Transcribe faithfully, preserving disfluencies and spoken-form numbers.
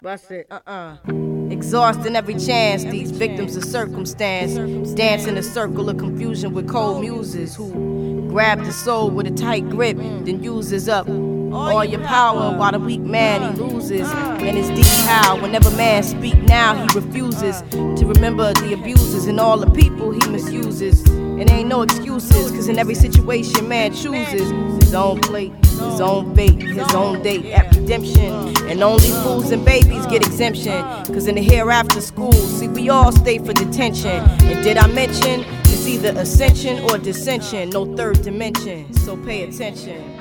Bust it, uh-uh. Exhausting every chance, these victims of circumstance dance in a circle of confusion with cold muses who grab the soul with a tight grip, then uses up all your power while the weak man he loses. And his deep how whenever man speak now he refuses to remember the abuses and all the people he misuses. And ain't no excuses, cause in every situation man chooses his own plate, his own fate, his own date at redemption. And only fools and babies get exemption, cause in the hereafter school, see we all stay for detention. And did I mention, it's either ascension or dissension, no third dimension, so pay attention.